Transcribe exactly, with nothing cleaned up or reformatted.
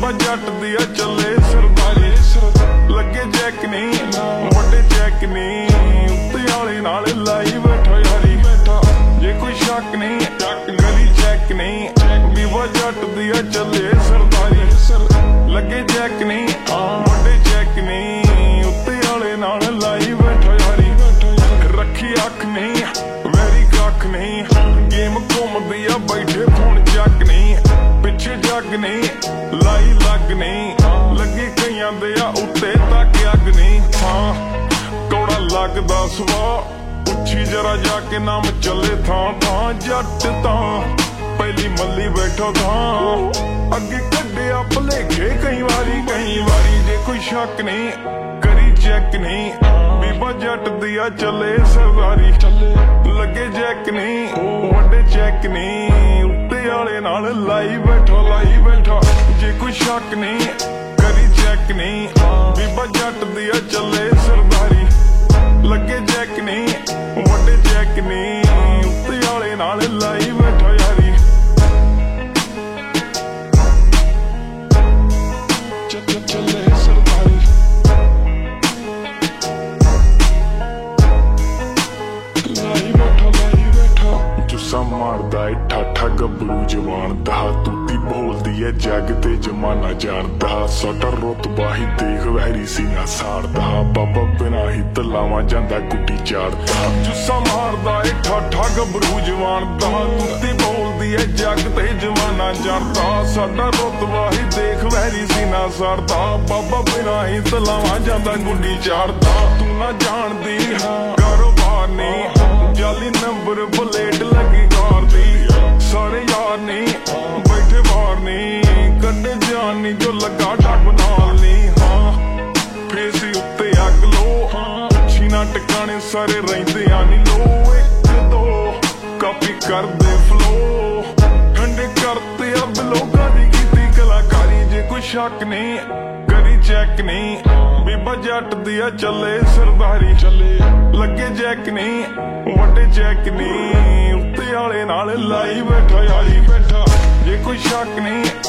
ਬੀਬਾ ਜੱਟ ਦੀ ਆ ਚੱਲੇ ਸਰਦਾਰੀ ਲੱਗੇ ਜੈਕ ਨਹੀਂ ਵੱਡੇ ਚੈੱਕ ਨਹੀਂ ਉੱਤੇ ਵਾਲੇ ਨਾਲ ਲਾਈ ਬੈਠਾ ਯਾਰੀ ਜੇ ਕੋਈ ਸ਼ੱਕ ਨਹੀਂ ਗਲੀ ਚੈੱਕ ਨਹੀਂ ਬੀਬਾ ਜੱਟ ਦੀ ਆ ਚੱਲੇ ਸਰਦਾਰੀ ਲੱਗੇ ਜੈਕ ਨਹੀਂ ਵੱਡੇ ਚੈੱਕ ਨਹੀਂ ਉੱਤੇ ਵਾਲੇ ਨਾਲ ਲਾਈ ਬੈਠਾ ਯਾਰੀ ਰੱਖੀ ਅੱਖ ਨਹੀਂ ਵੈਰੀ ਕੱਖ ਨਹੀਂ ਗੇਮ ਘੁੰਮਦੀ ਆ ਬੈਠੇ ਫੋਨ ਚੱਕ ਨਹੀਂ ਪਿੱਛੇ ਜੱਗ ਨਹੀਂ ਲਾਈ ਲੱਗ ਨਹੀਂ ਲੱਗੇ ਕਈਆਂ ਦੇ ਆ ਉੱਤੇ ਤੱਕ ਅੱਗ ਨਹੀਂ ਹਾਂ ਕੌੜਾ ਲੱਗਦਾ ਸੁਭਾਅ ਉੱਚੀ ਜਰਾ ਜਾ ਕੇ ਨਾਮ ਚੱਲੇ ਥਾਂ ਥਾਂ ਜੱਟ ਤਾਂ ਪਹਿਲੀ ਮੱਲੀ ਬੈਠੋ ਥਾਂ ਅੱਗੇ ਕੱਢਿਆ ਭਲੇਖੇ ਕਈ ਵਾਰੀ ਕਈ ਵਾਰੀ ਜੇ ਕੋਈ ਸ਼ੱਕ ਨਹੀਂ ਕਰੀ ਚੈੱਕ ਨਹੀਂ ਬੀਬਾ ਜੱਟ ਦੀ ਆ ਚੱਲੇ ਸਰਦਾਰੀ ਲੱਗੇ ਜੈਕ ਨਹੀਂ ਵੱਡੇ ਚੈੱਕ ਨਹੀਂ ਉੱਤੇ ਵਾਲੇ ਨਾਲ ਲਾਈ ਬੈਠਾ ਲਾਈ ਬੈਠਾ ਜੇ ਕੋਈ ਸ਼ੱਕ ਨਹੀਂ ਕਰੀ ਚੈੱਕ ਨਹੀਂ ਬੀਬਾ ਜੱਟ ਦੀ ਆ ਚੱਲੇ ਸਰਦਾਰੀ ਲੱਗੇ ਜੈਕ ਨਹੀਂ ਵੱਡੇ ਚੈੱਕ ਨਹੀਂ ਉੱਤੇ ਵਾਲੇ ਨਾਲ ਲਾਈ ਬੈਠਾ ਯਾਰੀ ਚੱਲੇ ਸਰਦਾਰੀ ਲਾਈ ਬੈਠਾ ਲਾਈ ਬੈਠਾ ਜੁੱਸਾ ਮਾਰਦਾ ਏ ਠਾਠਾ ਗੱਭਰੂ ਜਵਾਨ ਦਾ ਤੂਤੀ ਬੋਲਦੀ ਏ ਜੱਗ ਤੇ ਜਮਾਨਾ ਜਾਣਦਾ ਸਾਡਾ ਰੁਤਬਾ ਹੀ ਦੇਖ ਵਹਿਰੀ ਸੀਨਾ ਸਾੜਦਾ ਬਾਬਾ ਬਿਨਾ ਹੀ ਤਲਾਵਾਂ ਜਾਂਦਾ ਗੁੱਡੀ ਚਾੜਦਾ ਜੁੱਸਾ ਮਾਰਦਾ ਏ ਠਾਠਾ ਗੱਭਰੂ ਜਵਾਨ ਦਾ ਤੂਤੀ ਬੋਲਦੀ ਏ ਜੱਗ ਤੇ ਜਮਾਨਾ ਜਾਣਦਾ ਸਾਡਾ ਰੁਤਬਾ ਹੀ ਦੇਖ ਵਹਿਰੀ ਸੀਨਾ ਸਾੜਦਾ ਬਾਬਾ ਬਿਨਾ ਹੀ ਤਲਾਵਾਂ ਜਾਂਦਾ ਗੁੱਡੀ ਚਾੜਦਾ ਤੂੰ ਨਾ ਜਾਣਦੀ ਕਾਰੋਬਾਰ ਨਹੀਂ ਜਾਲੀ ਨੰਬਰ ਪਲੇਟ ਲੱਗੀ ਕਾਰ ਦੀ ਸਾਰੇ ਯਾਰ ਨਹੀਂ ਬੈਠੇ ਬਾਹਰ ਨਹੀਂ ਕੱਢੇ ਜਾਨ ਨਹੀਂ ਜੋ ਲੱਗਾ ਡੱਬ ਨਾਲ ਨਹੀਂ ਹਾਂ ਫੇਸ ਉੱਤੇ ਅੱਗ ਲੋ ਉੱਚੀ ਨਾ ਟਿਕਾਣੇ ਸਾਰੇ ਰਹਿੰਦੇ ਆ ਨਹੀਂ ਲੋ ਇੱਕ ਦੋ ਕਾਪੀ ਕਰਦੇ ਫਲੋ ਠੰਡੇ ਕਰਤੇ ਆ ਬਲੋਕਾਂ ਦੀ ਕੀਤੀ ਕਲਾਕਾਰੀ ਜੇ ਕੋਈ ਸ਼ੱਕ ਨਹੀਂ ਕਰੀ ਚੈੱਕ ਨਹੀਂ ਬੀਬਾ ਜੱਟ ਦੀ ਆ ਚੱਲੇ ਸਰਦਾਰੀ ਲੱਗੇ ਜੈਕ ਨਹੀਂ ਵੱਡੇ ਚੈੱਕ ਨਹੀਂ ਉੱਤੇ ਵਾਲੇ ਨਾਲ ਲਾਈ ਬੈਠਾ ਯਾਰੀ ਬੈਠਾ ਜੇ ਕੋਈ ਸ਼ੱਕ ਨਹੀਂ